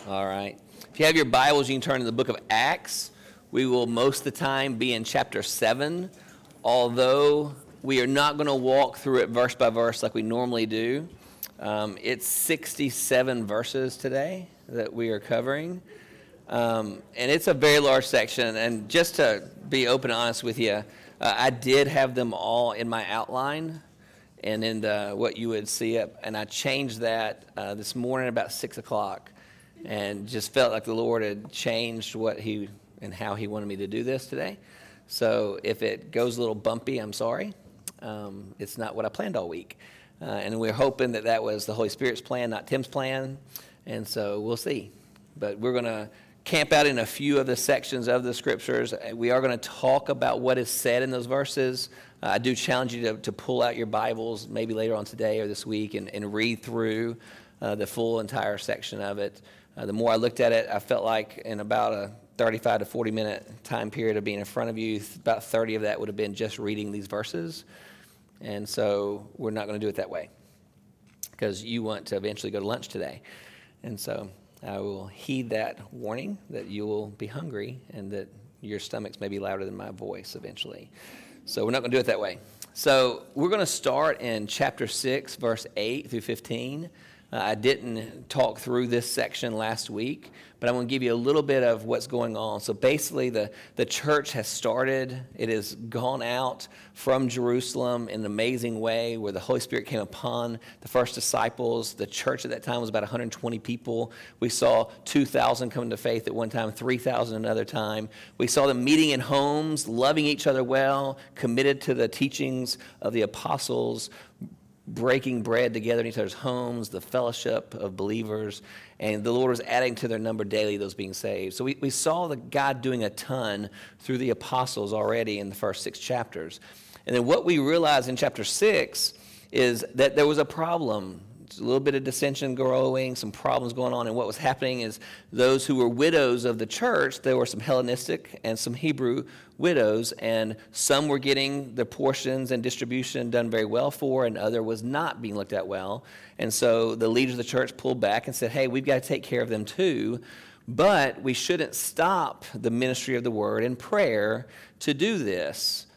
All right. If you have your Bibles, you can turn to the book of Acts. We will most of the time be in chapter 7, although we are not going to walk through it verse by verse like we normally do. It's 67 verses today that we are covering, and it's a very large section. And just to be open and honest with you, I did have them all in my outline and in what you would see up, and I changed that this morning about 6 o'clock. And just felt like the Lord had changed what He and how He wanted me to do this today. So if it goes a little bumpy, I'm sorry. It's not what I planned all week. And we're hoping that that was the Holy Spirit's plan, not Tim's plan. And so we'll see. But we're going to camp out in a few of the sections of the Scriptures. We are going to talk about what is said in those verses. I do challenge you to pull out your Bibles maybe later on today or this week and read through the full entire section of it. The more I looked at it, I felt like in about a 35 to 40 minute time period of being in front of you, about 30 of that would have been just reading these verses. And so we're not going to do it that way because you want to eventually go to lunch today. And so I will heed that warning that you will be hungry and that your stomachs may be louder than my voice eventually. So we're not going to do it that way. So we're going to start in chapter 6, verse 8 through 15. I didn't talk through this section last week, but I want to give you a little bit of what's going on. So basically, the church has started. It has gone out from Jerusalem in an amazing way where the Holy Spirit came upon the first disciples. The church at that time was about 120 people. We saw 2,000 come to faith at one time, 3,000 another time. We saw them meeting in homes, loving each other well, committed to the teachings of the apostles, breaking bread together in each other's homes, the fellowship of believers, and the Lord was adding to their number daily those being saved. So we saw God doing a ton through the apostles already in the first 6 chapters. And then what we realized in chapter 6 is that there was a problem. A little bit of dissension growing, some problems going on, and what was happening is those who were widows of the church, there were some Hellenistic and some Hebrew widows, and some were getting the portions and distribution done very well for, and other was not being looked at well. And so the leaders of the church pulled back and said, hey, we've got to take care of them too, but we shouldn't stop the ministry of the word and prayer to do this.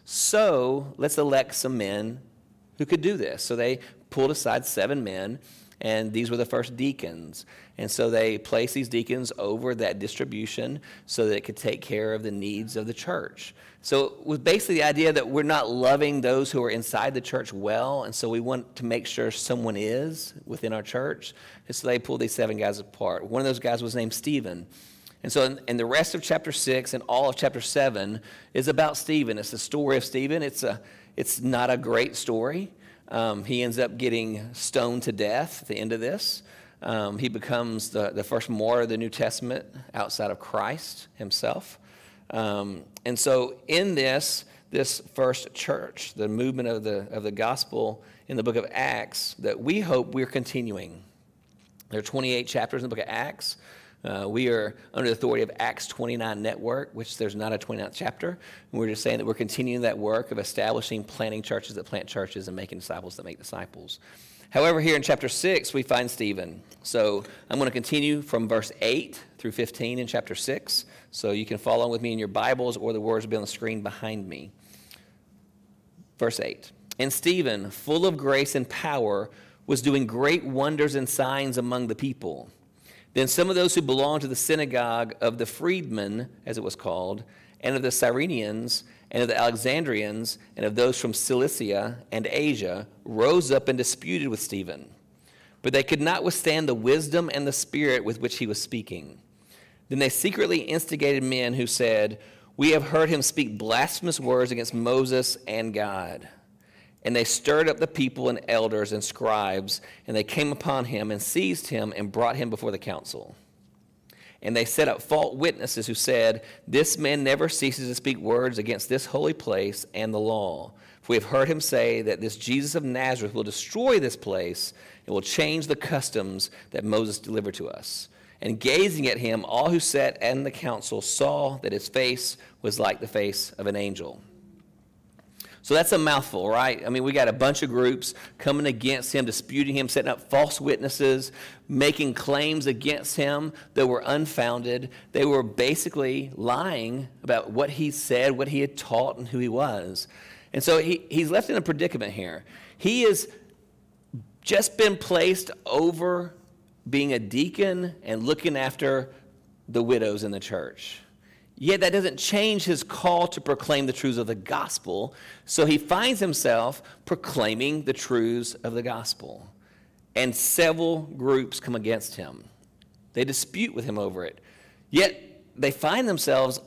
So let's elect some men who could do this. So they pulled aside 7 men, and these were the first deacons. And so they placed these deacons over that distribution so that it could take care of the needs of the church. So it was basically the idea that we're not loving those who are inside the church well, and so we want to make sure someone is within our church. And so they pulled these 7 guys apart. One of those guys was named Stephen. And so in the rest of chapter 6 and all of chapter 7 is about Stephen. It's the story of Stephen. It's not a great story. He ends up getting stoned to death at the end of this. He becomes the first martyr of the New Testament outside of Christ himself. And so in this first church, the movement of the gospel in the book of Acts, that we hope we're continuing. There are 28 chapters in the book of Acts. We are under the authority of Acts 29 Network, which there's not a 29th chapter. And we're just saying that we're continuing that work of establishing, planting churches that plant churches and making disciples that make disciples. However, here in chapter 6, we find Stephen. So I'm going to continue from verse 8 through 15 in chapter 6. So you can follow with me in your Bibles, or the words will be on the screen behind me. Verse 8. And Stephen, full of grace and power, was doing great wonders and signs among the people. Then some of those who belonged to the synagogue of the freedmen, as it was called, and of the Cyrenians, and of the Alexandrians, and of those from Cilicia and Asia, rose up and disputed with Stephen. But they could not withstand the wisdom and the spirit with which he was speaking. Then they secretly instigated men who said, we have heard him speak blasphemous words against Moses and God. And they stirred up the people and elders and scribes, and they came upon him and seized him and brought him before the council. And they set up false witnesses who said, this man never ceases to speak words against this holy place and the law. For we have heard him say that this Jesus of Nazareth will destroy this place and will change the customs that Moses delivered to us. And gazing at him, all who sat in the council saw that his face was like the face of an angel. So that's a mouthful, right? I mean, we got a bunch of groups coming against him, disputing him, setting up false witnesses, making claims against him that were unfounded. They were basically lying about what he said, what he had taught, and who he was. And so he's left in a predicament here. He has just been placed over being a deacon and looking after the widows in the church. Yet that doesn't change his call to proclaim the truths of the gospel. So he finds himself proclaiming the truths of the gospel. And several groups come against him. They dispute with him over it. Yet they find themselves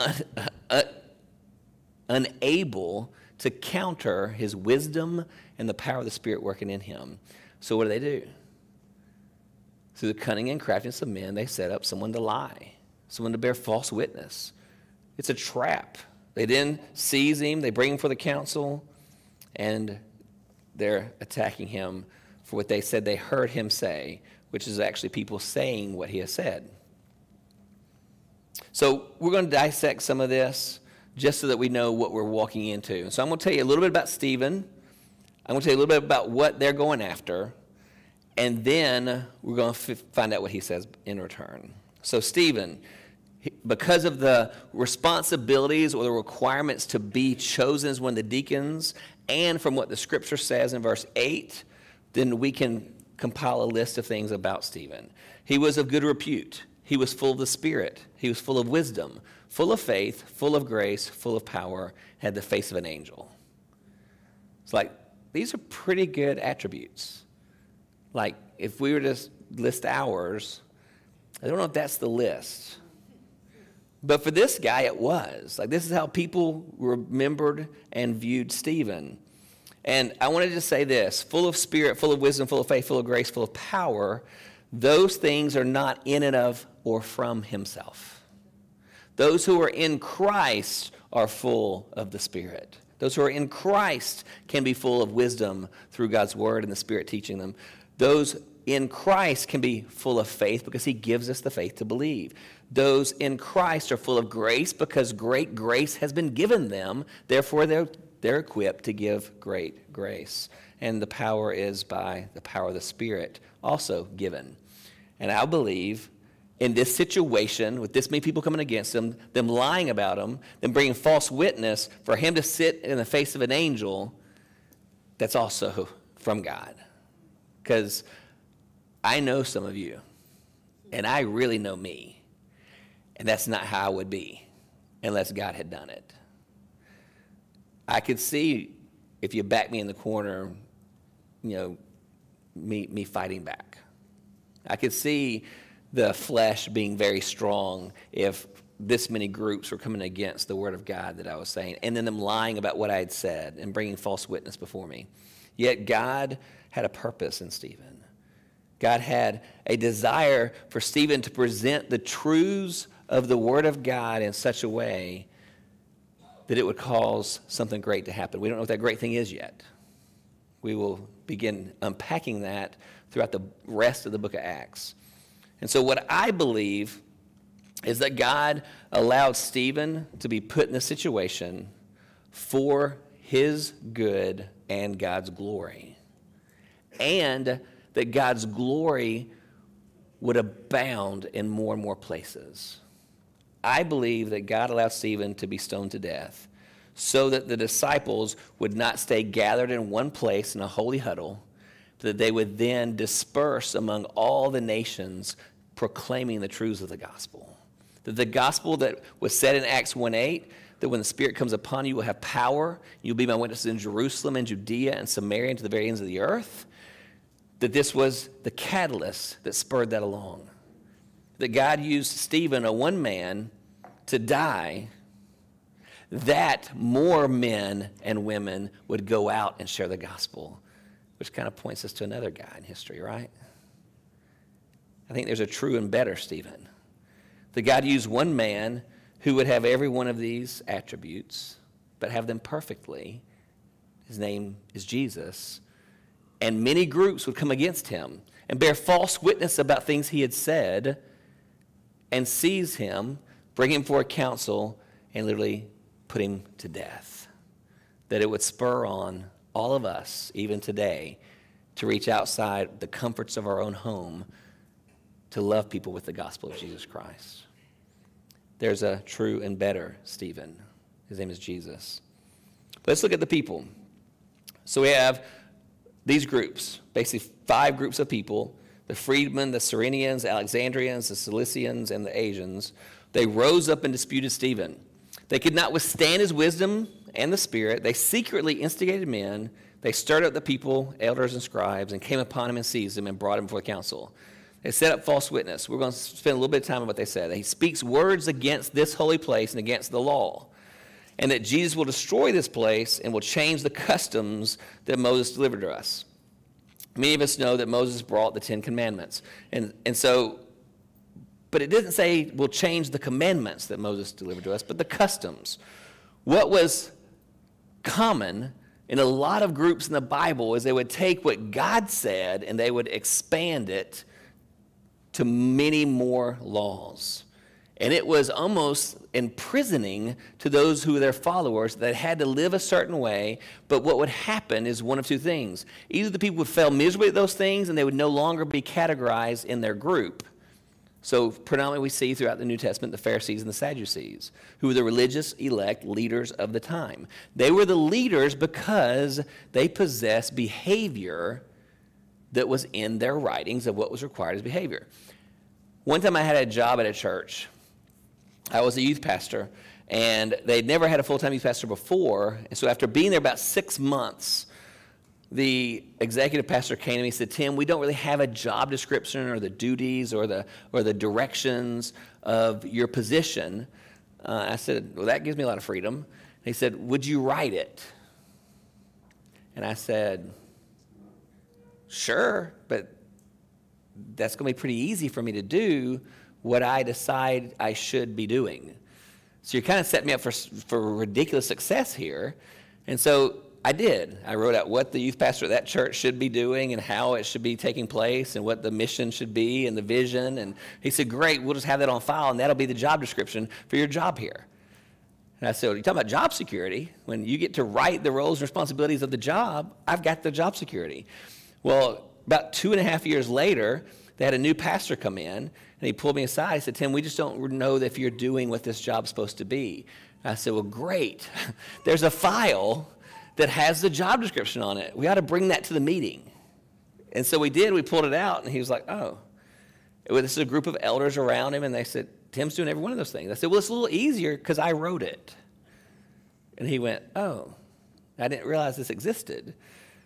unable to counter his wisdom and the power of the Spirit working in him. So what do? Through the cunning and craftiness of men, they set up someone to lie, someone to bear false witness. It's a trap. They then seize him, they bring him for the council, and they're attacking him for what they said they heard him say, which is actually people saying what he has said. So we're going to dissect some of this just so that we know what we're walking into. So I'm going to tell you a little bit about Stephen. I'm going to tell you a little bit about what they're going after, and then we're going to find out what he says in return. So Stephen, because of the responsibilities or the requirements to be chosen as one of the deacons, and from what the scripture says in verse 8, then we can compile a list of things about Stephen. He was of good repute. He was full of the Spirit. He was full of wisdom, full of faith, full of grace, full of power, had the face of an angel. It's like, these are pretty good attributes. Like, if we were to list ours, I don't know if that's the list. But for this guy, it was. Like, this is how people remembered and viewed Stephen. And I wanted to say this, full of spirit, full of wisdom, full of faith, full of grace, full of power, those things are not in and of or from himself. Those who are in Christ are full of the Spirit. Those who are in Christ can be full of wisdom through God's word and the Spirit teaching them. Those in Christ can be full of faith because he gives us the faith to believe. Those in Christ are full of grace because great grace has been given them. Therefore, they're equipped to give great grace. And the power is by the power of the Spirit also given. And I believe in this situation, with this many people coming against him, them lying about him, them bringing false witness, for him to sit in the face of an angel, that's also from God. Because I know some of you, and I really know me, and that's not how I would be unless God had done it. I could see if you back me in the corner, me fighting back. I could see the flesh being very strong if this many groups were coming against the word of God that I was saying, and then them lying about what I had said and bringing false witness before me. Yet God had a purpose in Stephen. God had a desire for Stephen to present the truths of the word of God in such a way that it would cause something great to happen. We don't know what that great thing is yet. We will begin unpacking that throughout the rest of the book of Acts. And so what I believe is that God allowed Stephen to be put in a situation for his good and God's glory. And that God's glory would abound in more and more places. I believe that God allowed Stephen to be stoned to death so that the disciples would not stay gathered in one place in a holy huddle, but that they would then disperse among all the nations proclaiming the truths of the gospel. That the gospel that was said in Acts 1:8, that when the Spirit comes upon you, you will have power. You'll be my witnesses in Jerusalem and Judea and Samaria and to the very ends of the earth. That this was the catalyst that spurred that along. That God used Stephen, a one man, to die, that more men and women would go out and share the gospel, which kind of points us to another guy in history, right? I think there's a true and better Stephen. That God used one man who would have every one of these attributes, but have them perfectly. His name is Jesus. And many groups would come against him and bear false witness about things he had said and seize him, bring him for a council, and literally put him to death. that it would spur on all of us, even today, to reach outside the comforts of our own home to love people with the gospel of Jesus Christ. There's a true and better Stephen. His name is Jesus. Let's look at the people. So we have these groups, basically 5 groups of people: the freedmen, the Cyrenians, the Alexandrians, the Cilicians, and the Asians. They rose up and disputed Stephen. They could not withstand his wisdom and the Spirit. They secretly instigated men. They stirred up the people, elders and scribes, and came upon him and seized him and brought him before the council. They set up false witness. We're going to spend a little bit of time on what they said. He speaks words against this holy place and against the law, and that Jesus will destroy this place and will change the customs that Moses delivered to us. Many of us know that Moses brought the 10 commandments. But it didn't say we'll change the commandments that Moses delivered to us, but the customs. What was common in a lot of groups in the Bible is they would take what God said and they would expand it to many more laws. And it was almost imprisoning to those who were their followers that had to live a certain way. But what would happen is one of two things. Either the people would fail miserably at those things and they would no longer be categorized in their group. So predominantly we see throughout the New Testament the Pharisees and the Sadducees, who were the religious elect leaders of the time. They were the leaders because they possessed behavior that was in their writings of what was required as behavior. One time I had a job at a church. I was a youth pastor, and they'd never had a full-time youth pastor before. And so after being there about 6 months, the executive pastor came to me and said, "Tim, we don't really have a job description or the duties or the directions of your position." I said, "Well, that gives me a lot of freedom." And he said, "Would you write it?" And I said, "Sure, but that's going to be pretty easy for me to do what I decide I should be doing." So you're kind of setting me up for ridiculous success here. And so I did. I wrote out what the youth pastor at that church should be doing and how it should be taking place and what the mission should be and the vision. And he said, "Great, we'll just have that on file, and that'll be the job description for your job here." And I said, "Well, you're talking about job security. When you get to write the roles and responsibilities of the job, I've got the job security." Well, about 2.5 years later, they had a new pastor come in, and he pulled me aside. He said, "Tim, we just don't know if you're doing what this job's supposed to be." And I said, "Well, great. There's a file that has the job description on it. We ought to bring that to the meeting." And so we did. We pulled it out, and he was like, "Oh." This is a group of elders around him, and they said, "Tim's doing every one of those things." I said, "Well, it's a little easier because I wrote it." And he went, "Oh, I didn't realize this existed."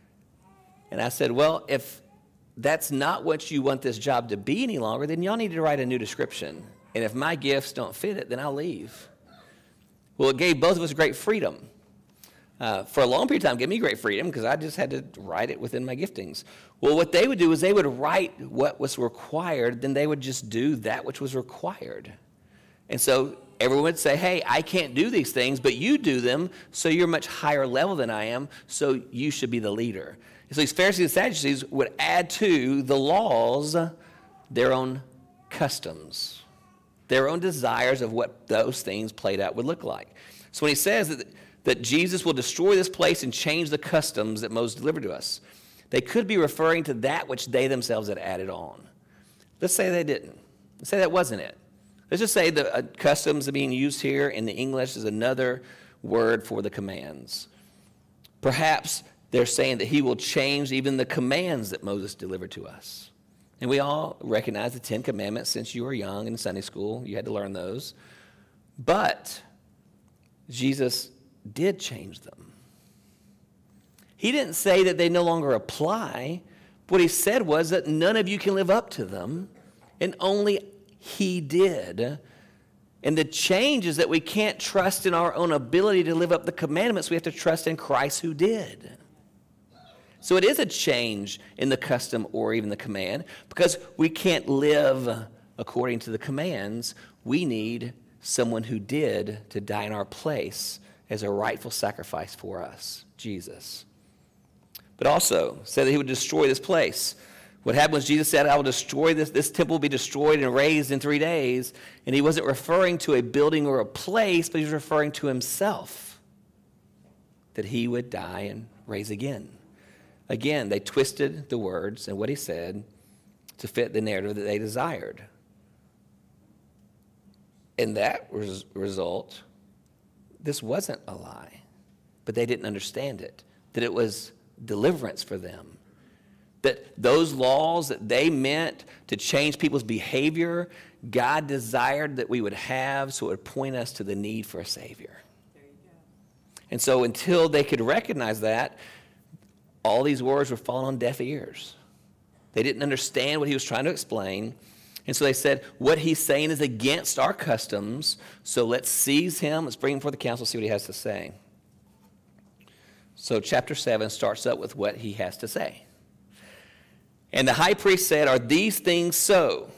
And I said, "Well, if that's not what you want this job to be any longer, then y'all need to write a new description. And if my gifts don't fit it, then I'll leave." Well, it gave both of us great freedom. For a long period of time, it gave me great freedom because I just had to write it within my giftings. Well, what they would do is they would write what was required, then they would just do that which was required. And so everyone would say, "Hey, I can't do these things, but you do them, so you're much higher level than I am, so you should be the leader." And so these Pharisees and Sadducees would add to the laws their own customs, their own desires of what those things played out would look like. So when he says that Jesus will destroy this place and change the customs that Moses delivered to us, they could be referring to that which they themselves had added on. Let's say they didn't. Let's say that wasn't it. Let's just say the customs being used here in the English is another word for the commands. Perhaps they're saying that he will change even the commands that Moses delivered to us. And we all recognize the 10 Commandments since you were young in Sunday school. You had to learn those. But Jesus did change them. He didn't say that they no longer apply. What he said was that none of you can live up to them, and only he did. And the change is that we can't trust in our own ability to live up the commandments. We have to trust in Christ who did. So it is a change in the custom or even the command, because we can't live according to the commands. We need someone who did to die in our place as a rightful sacrifice for us, Jesus. But also said that he would destroy this place. What happened was Jesus said, "I will destroy this temple will be destroyed and raised in 3 days." And he wasn't referring to a building or a place, but he was referring to himself. that he would die and raise again. Again, they twisted the words and what he said to fit the narrative that they desired. And that result, this wasn't a lie, but they didn't understand it, that it was deliverance for them. That those laws that they meant to change people's behavior, God desired that we would have, so it would point us to the need for a Savior. There you go. And so until they could recognize that, all these words were falling on deaf ears. They didn't understand what he was trying to explain. And so they said, what he's saying is against our customs, so let's seize him, let's bring him before the council, see what he has to say. So chapter 7 starts up with what he has to say. And the high priest said, are these things so?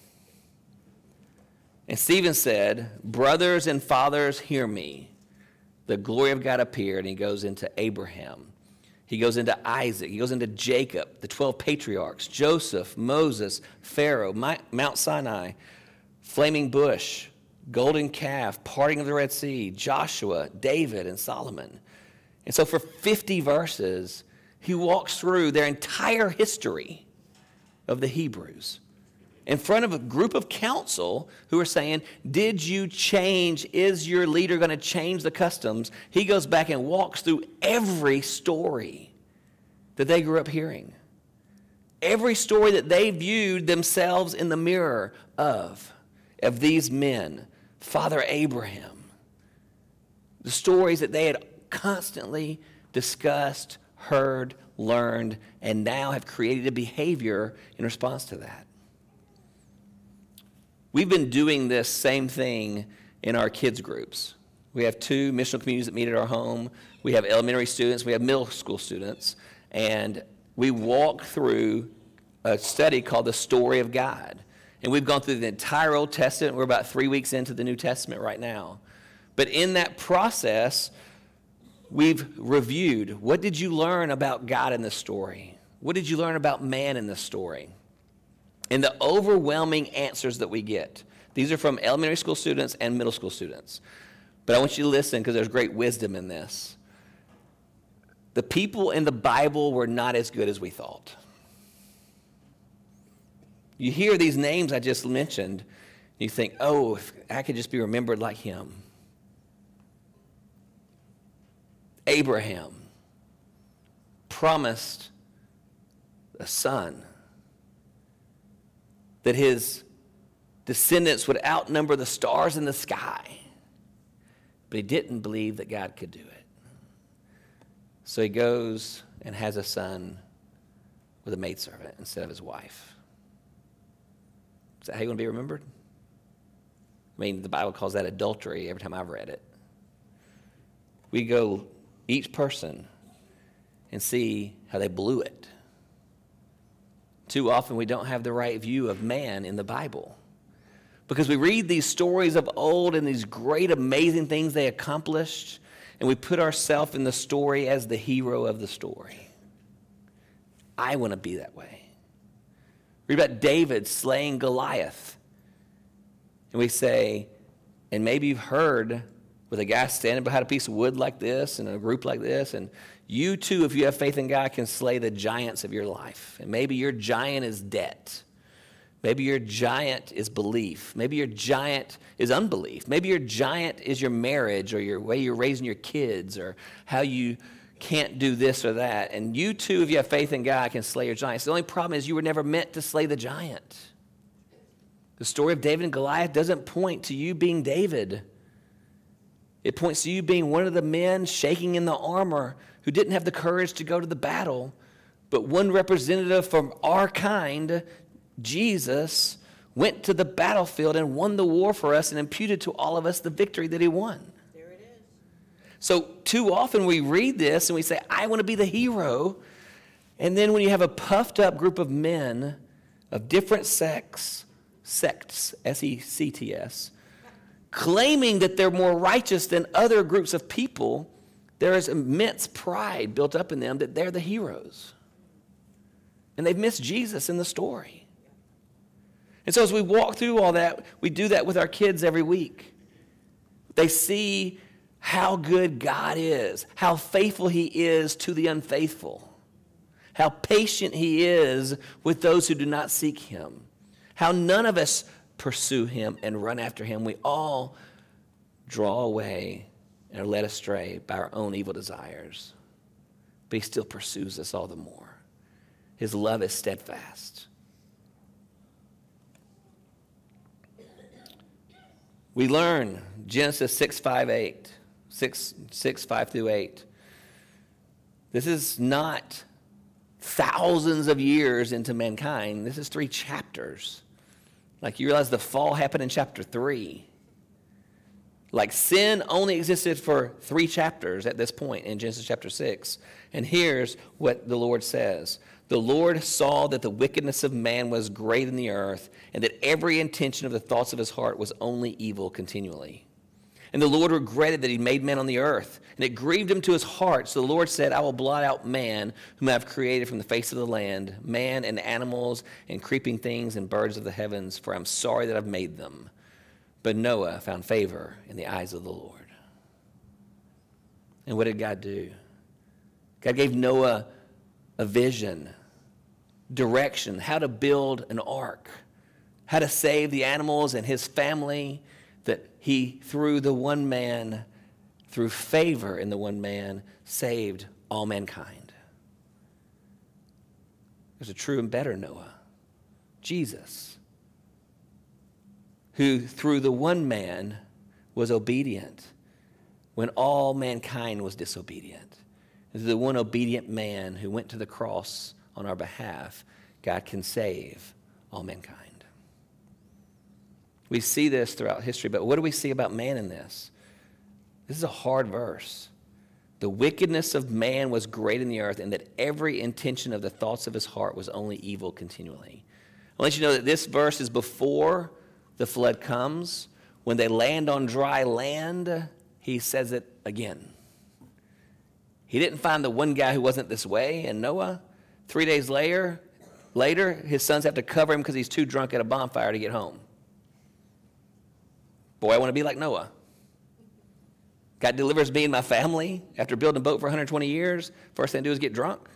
And Stephen said, brothers and fathers, hear me. The glory of God appeared, and he goes into Abraham. He goes into Isaac. He goes into Jacob, the 12 patriarchs, Joseph, Moses, Pharaoh, Mount Sinai, flaming bush, golden calf, parting of the Red Sea, Joshua, David, and Solomon. And so for 50 verses, he walks through their entire history of the Hebrews in front of a group of council who are saying, did you change? Is your leader going to change the customs? He goes back and walks through every story that they grew up hearing. Every story that they viewed themselves in the mirror of these men, Father Abraham. The stories that they had constantly discussed, heard, learned, and now have created a behavior in response to that. We've been doing this same thing in our kids groups. We have 2 missional communities that meet at our home. We have elementary students. We have middle school students. And we walk through a study called The Story of God. And we've gone through the entire Old Testament. We're about 3 weeks into the New Testament right now. But in that process, we've reviewed, what did you learn about God in this story? What did you learn about man in this story? And the overwhelming answers that we get, these are from elementary school students and middle school students. But I want you to listen because there's great wisdom in this. The people in the Bible were not as good as we thought. You hear these names I just mentioned, you think, oh, if I could just be remembered like him. Abraham promised a son, that his descendants would outnumber the stars in the sky. But he didn't believe that God could do it. So he goes and has a son with a maidservant instead of his wife. Is that how you want to be remembered? I mean, the Bible calls that adultery every time I've read it. We go each person and see how they blew it. Too often we don't have the right view of man in the Bible because we read these stories of old and these great, amazing things they accomplished, and we put ourselves in the story as the hero of the story. I want to be that way. Read about David slaying Goliath, and we say, and maybe you've heard with a guy standing behind a piece of wood like this and a group like this, and you too, if you have faith in God, can slay the giants of your life. And maybe your giant is debt. Maybe your giant is belief. Maybe your giant is unbelief. Maybe your giant is your marriage or your way you're raising your kids or how you can't do this or that. And you too, if you have faith in God, can slay your giants. The only problem is you were never meant to slay the giant. The story of David and Goliath doesn't point to you being David. It points to you being one of the men shaking in the armor who didn't have the courage to go to the battle, but one representative from our kind, Jesus, went to the battlefield and won the war for us and imputed to all of us the victory that he won. There it is. So too often we read this and we say, I want to be the hero. And then when you have a puffed up group of men of different sects, S-E-C-T-S, claiming that they're more righteous than other groups of people, there is immense pride built up in them that they're the heroes. And they've missed Jesus in the story. And so as we walk through all that, we do that with our kids every week. They see how good God is, how faithful he is to the unfaithful, how patient he is with those who do not seek him, how none of us pursue him and run after him. We all draw away and are led astray by our own evil desires. But he still pursues us all the more. His love is steadfast. We learn Genesis 6:5 through 8. This is not thousands of years into mankind. This is 3 chapters. Like, you realize the fall happened in chapter 3. Like, sin only existed for 3 chapters at this point in Genesis chapter 6. And here's what the Lord says. The Lord saw that the wickedness of man was great in the earth, and that every intention of the thoughts of his heart was only evil continually. And the Lord regretted that he made man on the earth, and it grieved him to his heart. So the Lord said, I will blot out man, whom I have created from the face of the land, man and animals and creeping things and birds of the heavens, for I'm sorry that I've made them. But Noah found favor in the eyes of the Lord. And what did God do? God gave Noah a vision, direction, how to build an ark, how to save the animals and his family, that he, through favor in the one man, saved all mankind. There's a true and better Noah, Jesus, who through the one man was obedient when all mankind was disobedient. And through the one obedient man who went to the cross on our behalf, God can save all mankind. We see this throughout history, but what do we see about man in this? This is a hard verse. The wickedness of man was great in the earth, and that every intention of the thoughts of his heart was only evil continually. I'll let you know that this verse is before the flood comes. When they land on dry land, he says it again. He didn't find the one guy who wasn't this way in Noah. 3 days later, his sons have to cover him because he's too drunk at a bonfire to get home. Boy, I want to be like Noah. God delivers me and my family after building a boat for 120 years. First thing I do is get drunk.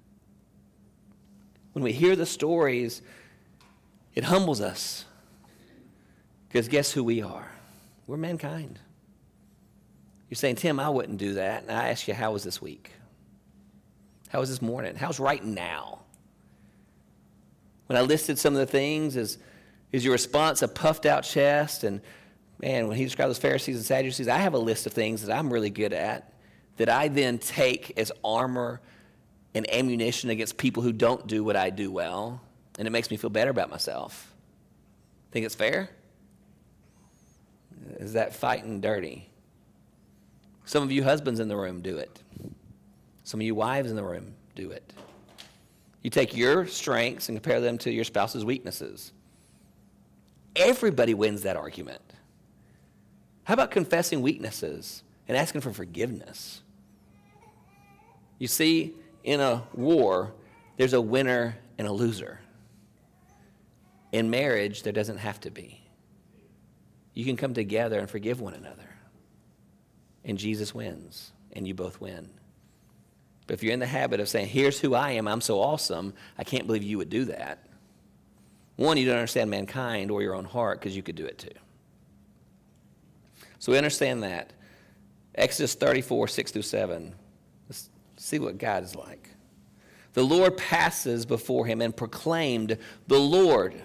When we hear the stories, it humbles us. Because guess who we are? We're mankind. You're saying, Tim, I wouldn't do that. And I ask you, how was this week? How was this morning? How's right now? When I listed some of the things, is your response a puffed out chest? And man, when he described those Pharisees and Sadducees, I have a list of things that I'm really good at that I then take as armor and ammunition against people who don't do what I do well, and it makes me feel better about myself. Think it's fair? Is that fighting dirty? Some of you husbands in the room do it. Some of you wives in the room do it. You take your strengths and compare them to your spouse's weaknesses. Everybody wins that argument. How about confessing weaknesses and asking for forgiveness? You see, in a war, there's a winner and a loser. In marriage, there doesn't have to be. You can come together and forgive one another. And Jesus wins, and you both win. But if you're in the habit of saying, here's who I am, I'm so awesome, I can't believe you would do that. One, you don't understand mankind or your own heart, because you could do it too. So we understand that. Exodus 34, 6 through 7. Let's see what God is like. The Lord passes before him and proclaimed, the Lord,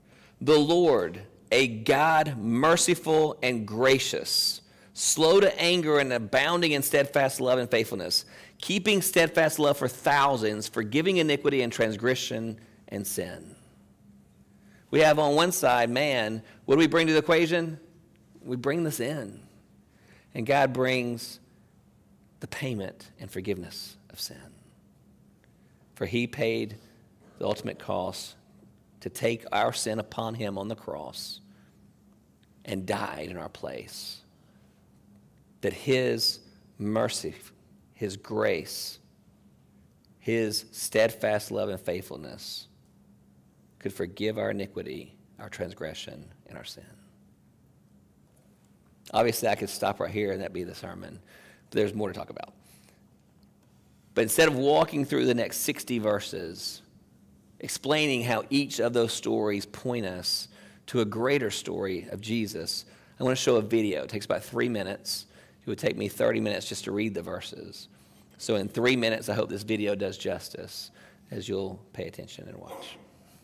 a God merciful and gracious, slow to anger and abounding in steadfast love and faithfulness, keeping steadfast love for thousands, forgiving iniquity and transgression and sin. We have on one side, man, what do we bring to the equation? We bring this in. And God brings the payment and forgiveness of sin. For he paid the ultimate cost to take our sin upon him on the cross and died in our place. That his mercy, his grace, his steadfast love and faithfulness could forgive our iniquity, our transgression, and our sin. Obviously, I could stop right here and that'd be the sermon. But there's more to talk about. But instead of walking through the next 60 verses, explaining how each of those stories point us to a greater story of Jesus, I want to show a video. It takes about 3 minutes. It would take me 30 minutes just to read the verses. So in 3 minutes, I hope this video does justice as you'll pay attention and watch.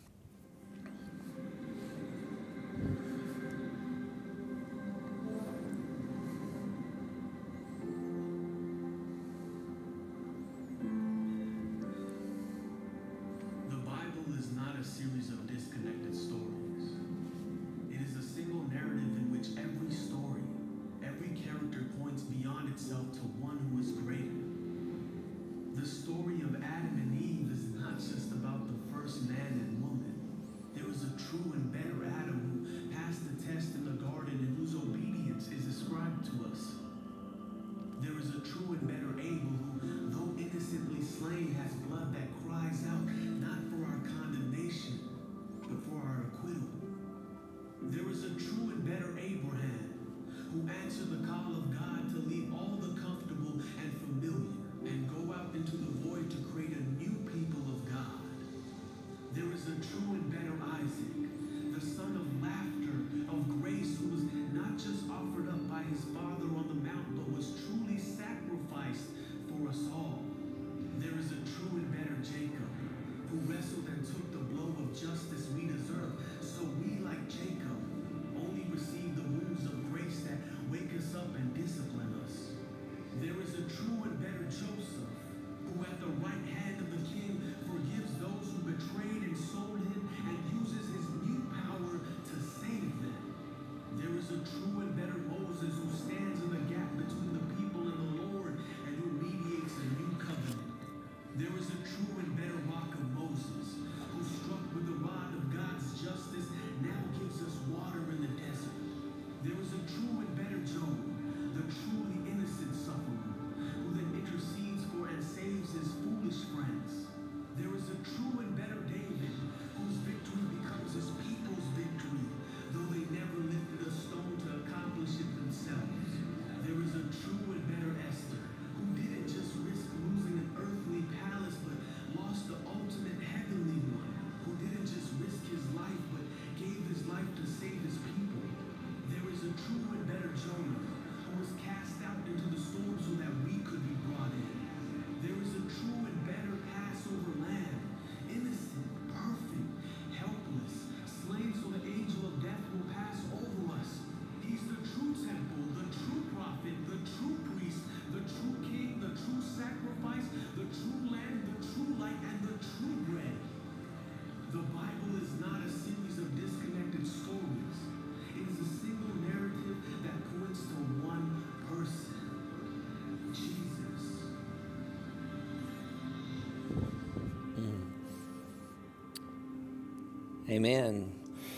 Amen.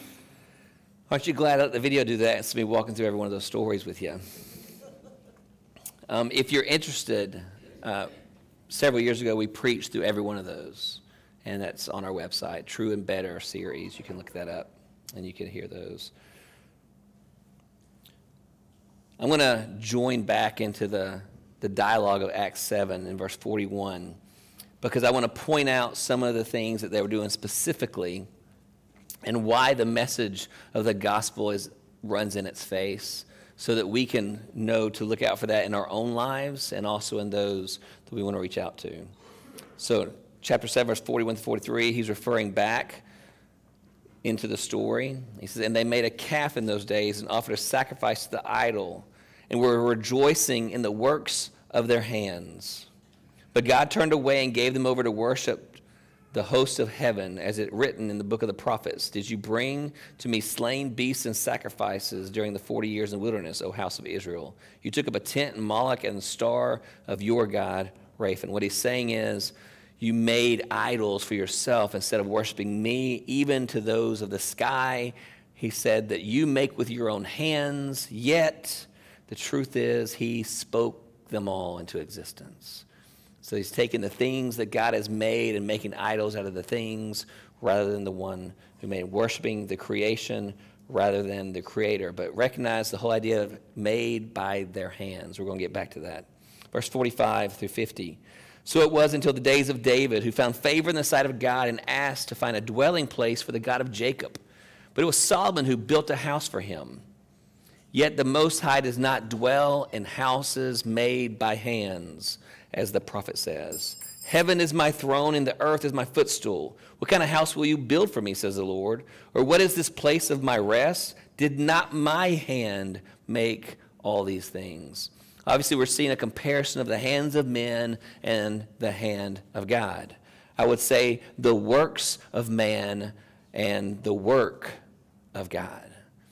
Aren't you glad that the video do that? It's me walking through every one of those stories with you. If you're interested, several years ago we preached through every one of those, and that's on our website, True and Better series. You can look that up, and you can hear those. I'm going to join back into the dialogue of Acts 7 in verse 41, because I want to point out some of the things that they were doing specifically and why the message of the gospel runs in its face, so that we can know to look out for that in our own lives and also in those that we want to reach out to. So chapter 7, verse 41 to 43, he's referring back into the story. He says, and they made a calf in those days and offered a sacrifice to the idol and were rejoicing in the works of their hands. But God turned away and gave them over to worship the hosts of heaven, as it written in the book of the prophets. Did you bring to me slain beasts and sacrifices during the 40 years in the wilderness, O house of Israel? You took up a tent in Moloch and the star of your god, Raphan. What he's saying is, you made idols for yourself instead of worshiping me, even to those of the sky. He said that you make with your own hands, yet the truth is he spoke them all into existence. So he's taking the things that God has made and making idols out of the things rather than the one who made, worshiping the creation rather than the creator, but recognize the whole idea of made by their hands. We're going to get back to that. Verse 45 through 50. So it was until the days of David, who found favor in the sight of God and asked to find a dwelling place for the God of Jacob. But it was Solomon who built a house for him. Yet the Most High does not dwell in houses made by hands, as the prophet says. Heaven is my throne and the earth is my footstool. What kind of house will you build for me, says the Lord? Or what is this place of my rest? Did not my hand make all these things? Obviously, we're seeing a comparison of the hands of men and the hand of God. I would say the works of man and the work of God.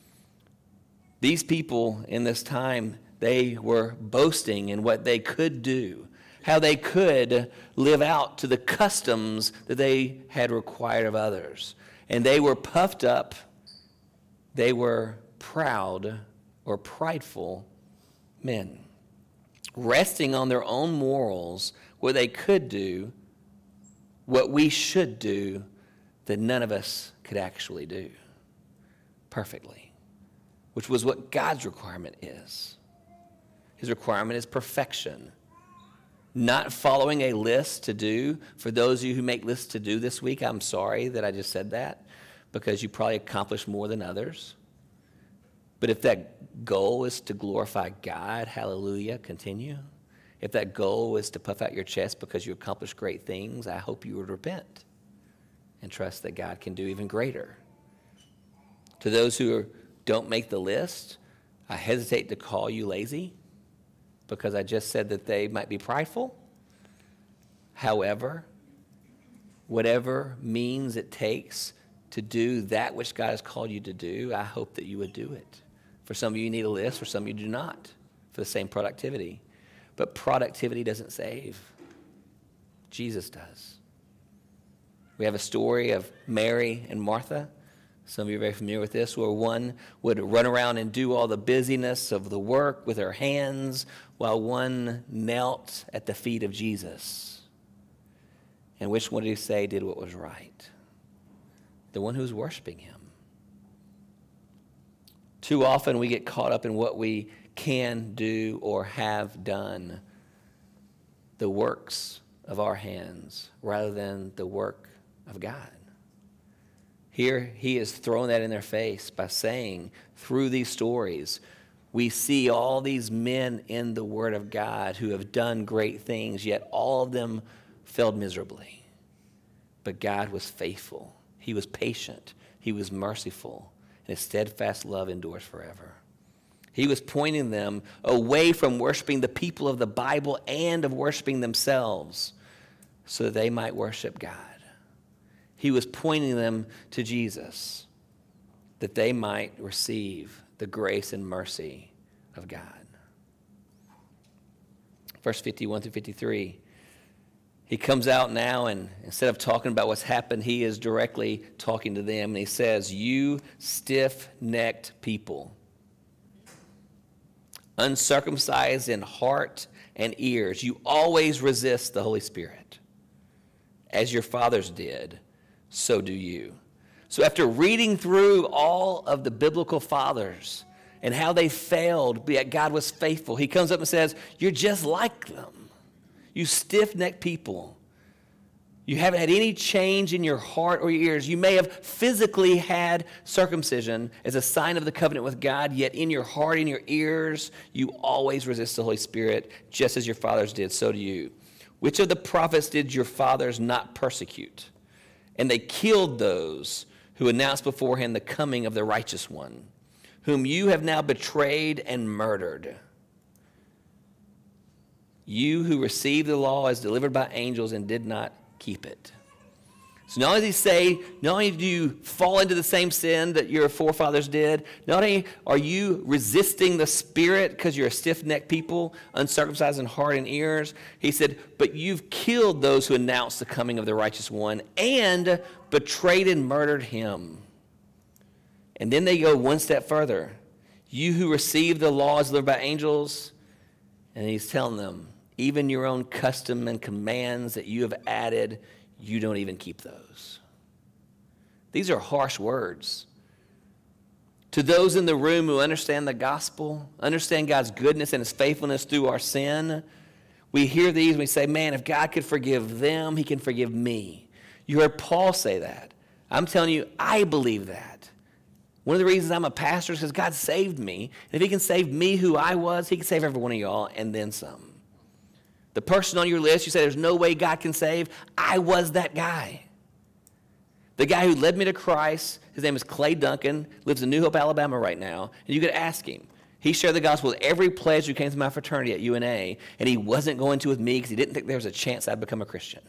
These people in this time, they were boasting in what they could do, how they could live out to the customs that they had required of others. And they were puffed up, they were proud or prideful men, resting on their own morals, what they could do, what we should do, that none of us could actually do perfectly, which was what God's requirement is. His requirement is perfection. Not following a list to do. For those of you who make lists to do this week, I'm sorry that I just said that, because you probably accomplished more than others. But if that goal is to glorify God, hallelujah, continue. If that goal is to puff out your chest because you accomplished great things, I hope you would repent and trust that God can do even greater. To those who don't make the list, I hesitate to call you lazy because I just said that they might be prideful. However, whatever means it takes to do that which God has called you to do, I hope that you would do it. For some of you need a list, for some of you do not, for the same productivity. But productivity doesn't save. Jesus does. We have a story of Mary and Martha. Some of you are very familiar with this, where one would run around and do all the busyness of the work with her hands, while one knelt at the feet of Jesus. And which one did he say did what was right? The one who was worshiping him. Too often we get caught up in what we can do or have done, the works of our hands, rather than the work of God. Here he is throwing that in their face by saying, through these stories, we see all these men in the Word of God who have done great things, yet all of them failed miserably. But God was faithful. He was patient. He was merciful. And his steadfast love endures forever. He was pointing them away from worshiping the people of the Bible and of worshiping themselves so that they might worship God. He was pointing them to Jesus, that they might receive the grace and mercy of God. Verse 51 through 53, he comes out now, and instead of talking about what's happened, he is directly talking to them, and he says, "You stiff-necked people, uncircumcised in heart and ears, you always resist the Holy Spirit. As your fathers did, so do you." So after reading through all of the biblical fathers and how they failed, but yet God was faithful, he comes up and says, you're just like them. You stiff-necked people. You haven't had any change in your heart or your ears. You may have physically had circumcision as a sign of the covenant with God, yet in your heart and your ears, you always resist the Holy Spirit, just as your fathers did, so do you. Which of the prophets did your fathers not persecute? And they killed those who announced beforehand the coming of the righteous one, whom you have now betrayed and murdered. You who received the law as delivered by angels and did not keep it. So not only does he say, not only do you fall into the same sin that your forefathers did, not only are you resisting the Spirit because you're a stiff-necked people, uncircumcised in heart and ears, he said, but you've killed those who announced the coming of the righteous one and betrayed and murdered him. And then they go one step further. You who received the law as delivered by angels, and he's telling them, even your own custom and commands that you have added, you don't even keep those. These are harsh words To those in the room who understand the gospel, understand God's goodness and his faithfulness through our sin, we hear these and we say, man, if God could forgive them, he can forgive me. You heard Paul say that. I'm telling you, I believe that. One of the reasons I'm a pastor is because God saved me. And if he can save me who I was, he can save every one of y'all and then some. The person on your list, you say there's no way God can save, I was that guy. The guy who led me to Christ, his name is Clay Duncan, lives in New Hope, Alabama right now, and you could ask him. He shared the gospel with every pledge who came to my fraternity at UNA, and he wasn't going to with me because he didn't think there was a chance I'd become a Christian.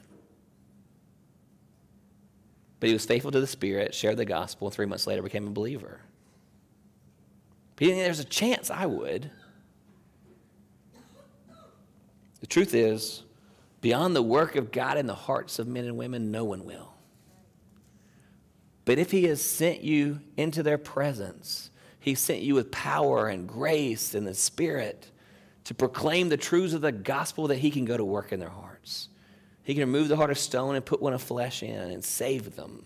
But he was faithful to the Spirit, shared the gospel, and 3 months later became a believer. But he didn't think there was a chance I would. The truth is, beyond the work of God in the hearts of men and women, no one will. But if he has sent you into their presence, he sent you with power and grace and the Spirit to proclaim the truths of the gospel, that he can go to work in their hearts. He can remove the heart of stone and put one of flesh in and save them.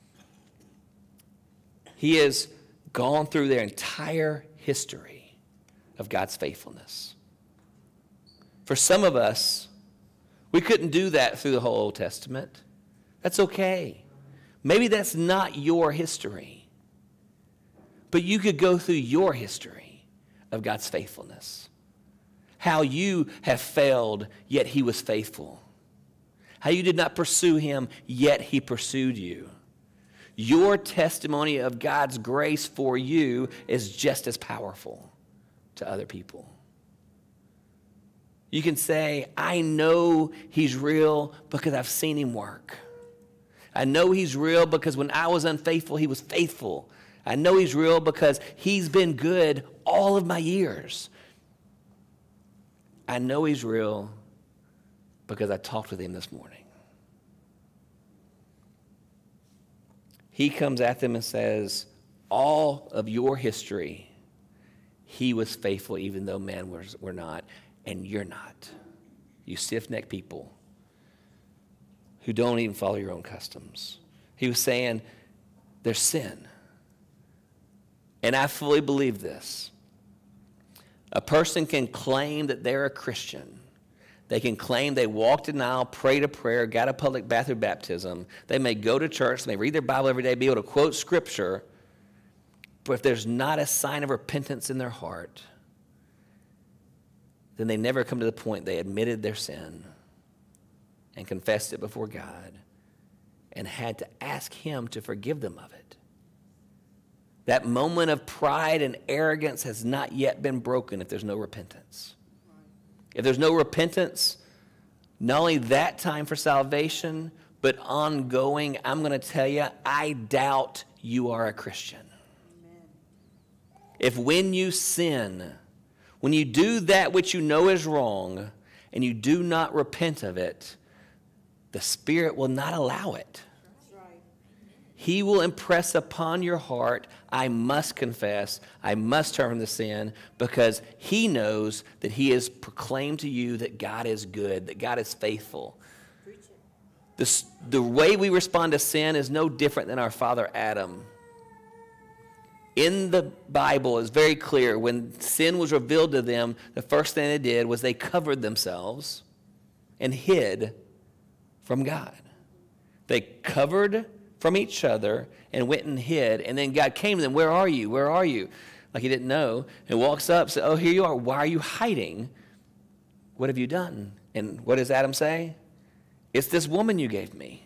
He has gone through their entire history of God's faithfulness. For some of us, we couldn't do that through the whole Old Testament. That's okay. Maybe that's not your history. But you could go through your history of God's faithfulness. How you have failed, yet he was faithful. How you did not pursue him, yet he pursued you. Your testimony of God's grace for you is just as powerful to other people. You can say, I know he's real because I've seen him work. I know he's real because when I was unfaithful, he was faithful. I know he's real because he's been good all of my years. I know he's real because I talked with him this morning. He comes at them and says, all of your history, he was faithful even though man were not, and you're not. You stiff-necked people who don't even follow your own customs. He was saying, there's sin. And I fully believe this. A person can claim that they're a Christian. They can claim they walked an aisle, prayed a prayer, got a public bathroom baptism. They may go to church, they may read their Bible every day, be able to quote scripture. But if there's not a sign of repentance in their heart, then they never come to the point they admitted their sin and confessed it before God and had to ask him to forgive them of it. That moment of pride and arrogance has not yet been broken if there's no repentance. If there's no repentance, not only that time for salvation, but ongoing, I'm going to tell you, I doubt you are a Christian. Amen. If when you sin, when you do that which you know is wrong, and you do not repent of it, the Spirit will not allow it. He will impress upon your heart, I must confess, I must turn from the sin, because he knows that he has proclaimed to you that God is good, that God is faithful. The way we respond to sin is no different than our father Adam. In the Bible, it's very clear, when sin was revealed to them, the first thing they did was they covered themselves and hid from God. They covered from each other and went and hid. And then God came to them, where are you? Where are you? Like he didn't know. And walks up, says, oh, here you are. Why are you hiding? What have you done? And what does Adam say? It's this woman you gave me.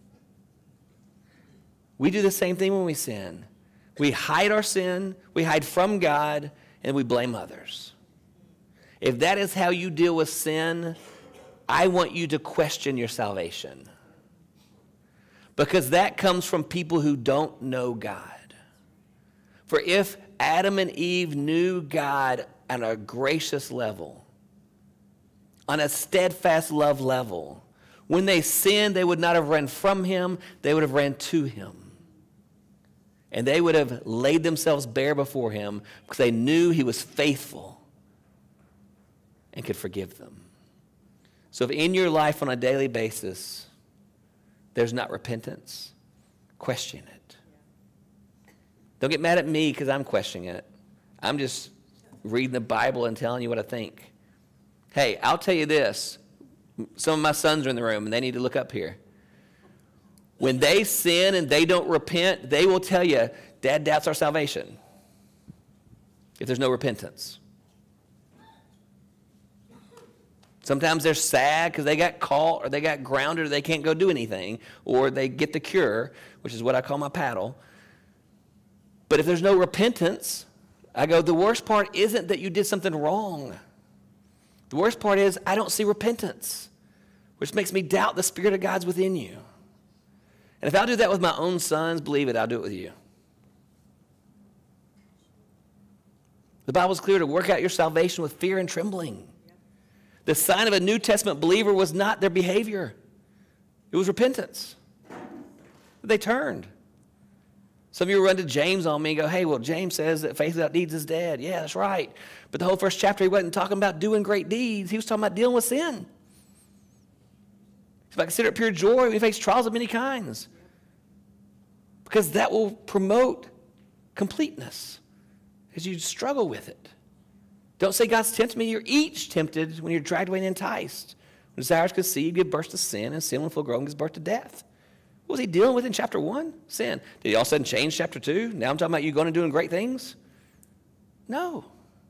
We do the same thing when we sin. We hide our sin, we hide from God, and we blame others. If that is how you deal with sin, I want you to question your salvation. Because that comes from people who don't know God. For if Adam and Eve knew God on a gracious level, on a steadfast love level, when they sinned, they would not have run from him, they would have ran to him. And they would have laid themselves bare before him because they knew he was faithful and could forgive them. So if in your life on a daily basis, there's not repentance, question it. Don't get mad at me because I'm questioning it. I'm just reading the Bible and telling you what I think. Hey, I'll tell you this. Some of my sons are in the room, and they need to look up here. When they sin and they don't repent, they will tell you, Dad doubts our salvation if there's no repentance. Sometimes they're sad because they got caught or they got grounded or they can't go do anything, or they get the cure, which is what I call my paddle. But if there's no repentance, I go, the worst part isn't that you did something wrong. The worst part is I don't see repentance, which makes me doubt the Spirit of God's within you. And if I'll do that with my own sons, believe it, I'll do it with you. The Bible's clear to work out your salvation with fear and trembling. The sign of a New Testament believer was not their behavior. It was repentance. They turned. Some of you run to James on me and go, hey, well, James says that faith without deeds is dead. Yeah, that's right. But the whole first chapter, he wasn't talking about doing great deeds. He was talking about dealing with sin. If I consider it pure joy when we face trials of many kinds, because that will promote completeness as you struggle with it. Don't say God's tempted me. You're each tempted when you're dragged away and enticed. When desires conceived, give birth to sin, and sin when full grown gives birth to death. What was he dealing with in chapter 1? Sin. Did he all of a sudden change chapter 2? Now I'm talking about you going and doing great things? No.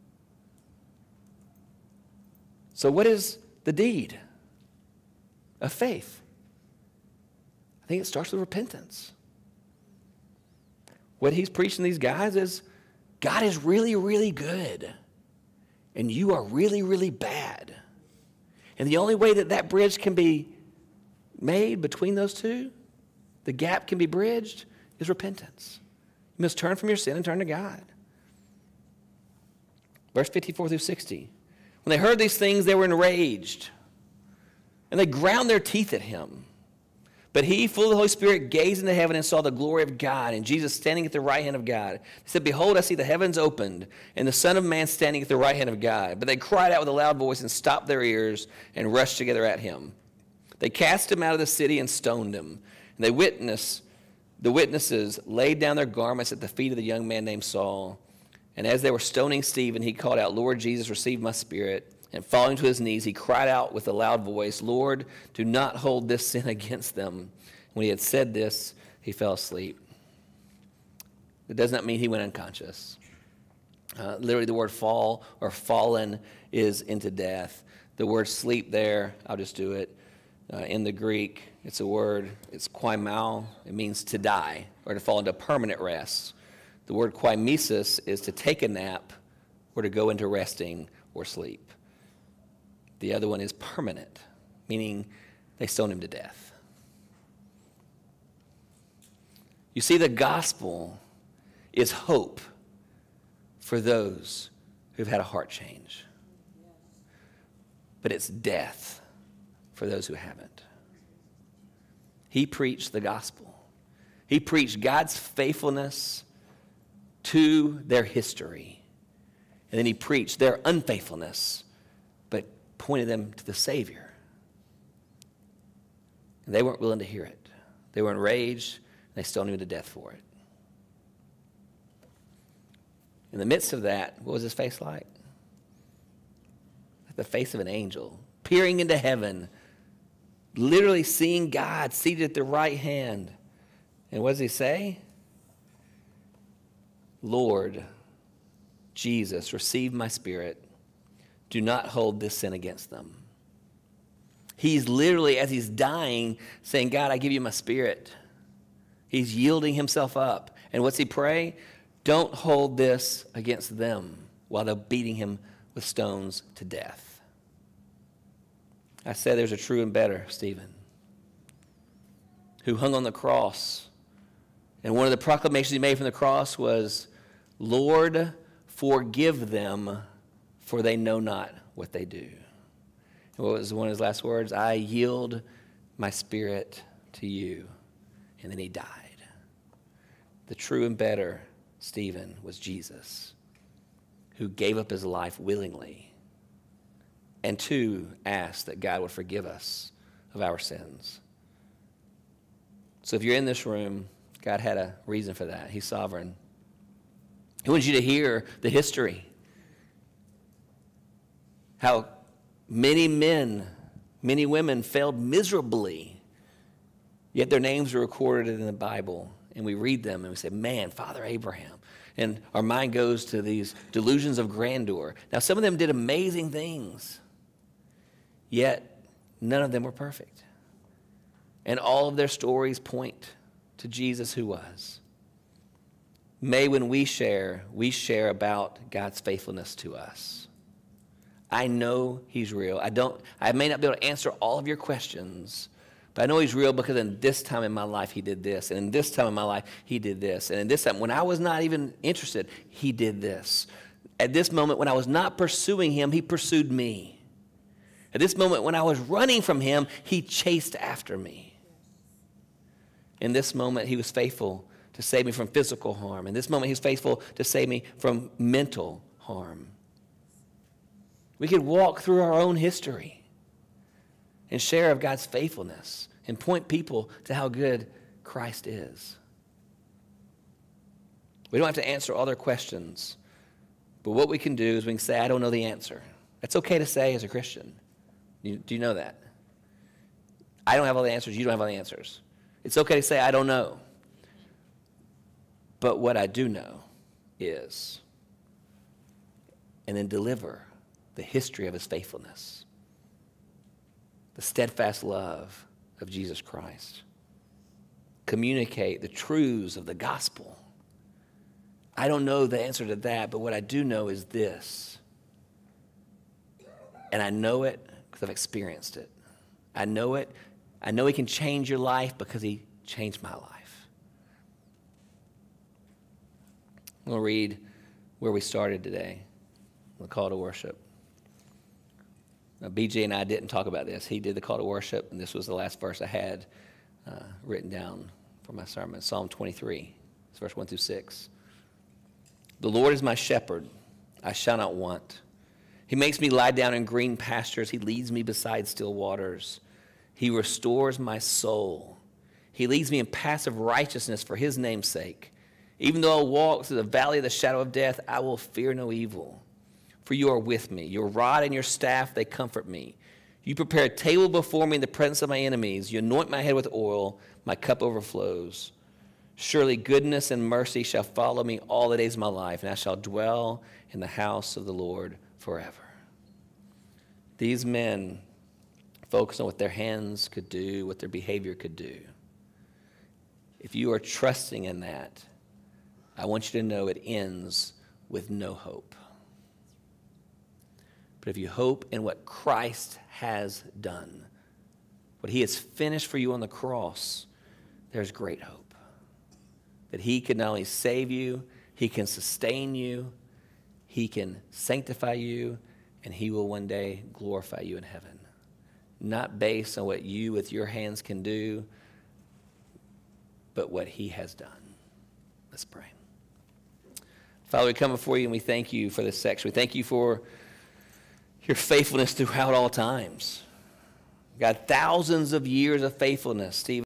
So what is the deed of faith? I think it starts with repentance. What he's preaching to these guys is God is really, really good. And you are really, really bad. And the only way that that bridge can be made between those two, the gap can be bridged, is repentance. You must turn from your sin and turn to God. Verse 54 through 60. When they heard these things, they were enraged, and they ground their teeth at him. But he, full of the Holy Spirit, gazed into heaven and saw the glory of God and Jesus standing at the right hand of God. He said, behold, I see the heavens opened and the Son of Man standing at the right hand of God. But they cried out with a loud voice and stopped their ears and rushed together at him. They cast him out of the city and stoned him. And the witnesses laid down their garments at the feet of the young man named Saul. And as they were stoning Stephen, he called out, Lord Jesus, receive my spirit. And falling to his knees, he cried out with a loud voice, Lord, do not hold this sin against them. When he had said this, he fell asleep. It does not mean he went unconscious. Literally, the word fall or fallen is into death. The word sleep there, I'll just do it. In the Greek, it's a word, it's kwaimao. It means to die or to fall into permanent rest. The word kwaimesis is to take a nap or to go into resting or sleep. The other one is permanent, meaning they stoned him to death. You see, the gospel is hope for those who've had a heart change. But it's death for those who haven't. He preached the gospel. He preached God's faithfulness to their history. And then he preached their unfaithfulness, but pointed them to the Savior. And they weren't willing to hear it. They were enraged, and they stoned him to death for it. In the midst of that, what was his face like? Like the face of an angel, peering into heaven, literally seeing God seated at the right hand. And what does he say? Lord, Jesus, receive my spirit. Do not hold this sin against them. He's literally, as he's dying, saying, God, I give you my spirit. He's yielding himself up. And what's he pray? Don't hold this against them while they're beating him with stones to death. I said there's a true and better Stephen who hung on the cross. And one of the proclamations he made from the cross was, Lord, forgive them, for they know not what they do. And what was one of his last words? I yield my spirit to you. And then he died. The true and better Stephen was Jesus, who gave up his life willingly, and two, asked that God would forgive us of our sins. So if you're in this room, God had a reason for that. He's sovereign. He wants you to hear the history. How many men, many women failed miserably, yet their names are recorded in the Bible. And we read them and we say, man, Father Abraham. And our mind goes to these delusions of grandeur. Now, some of them did amazing things, yet none of them were perfect. And all of their stories point to Jesus who was. May when we share about God's faithfulness to us. I know he's real. I may not be able to answer all of your questions, but I know he's real because in this time in my life, he did this. And in this time in my life, he did this. And in this time, when I was not even interested, he did this. At this moment, when I was not pursuing him, he pursued me. At this moment, when I was running from him, he chased after me. In this moment, he was faithful to save me from physical harm. In this moment, he's faithful to save me from mental harm. We could walk through our own history and share of God's faithfulness and point people to how good Christ is. We don't have to answer all their questions, but what we can do is we can say, I don't know the answer. That's okay to say as a Christian. Do you know that? I don't have all the answers. You don't have all the answers. It's okay to say, I don't know. But what I do know is, and then deliver the history of his faithfulness, the steadfast love of Jesus Christ. Communicate the truths of the gospel. I don't know the answer to that, but what I do know is this. And I know it because I've experienced it. I know it. I know he can change your life because he changed my life. We'll read where we started today, the call to worship. Now, BJ and I didn't talk about this. He did the call to worship, and this was the last verse I had written down for my sermon, Psalm 23, it's verse 1 through 6. The Lord is my shepherd, I shall not want. He makes me lie down in green pastures. He leads me beside still waters. He restores my soul. He leads me in paths of righteousness for his name's sake. Even though I walk through the valley of the shadow of death, I will fear no evil. For you are with me. Your rod and your staff, they comfort me. You prepare a table before me in the presence of my enemies. You anoint my head with oil. My cup overflows. Surely goodness and mercy shall follow me all the days of my life, and I shall dwell in the house of the Lord forever. These men focus on what their hands could do, what their behavior could do. If you are trusting in that, I want you to know it ends with no hope. But if you hope in what Christ has done, what he has finished for you on the cross, there's great hope. That he can not only save you, he can sustain you, he can sanctify you, and he will one day glorify you in heaven. Not based on what you with your hands can do, but what he has done. Let's pray. Father, we come before you and we thank you for this section. We thank you for your faithfulness throughout all times. God, thousands of years of faithfulness, Steve.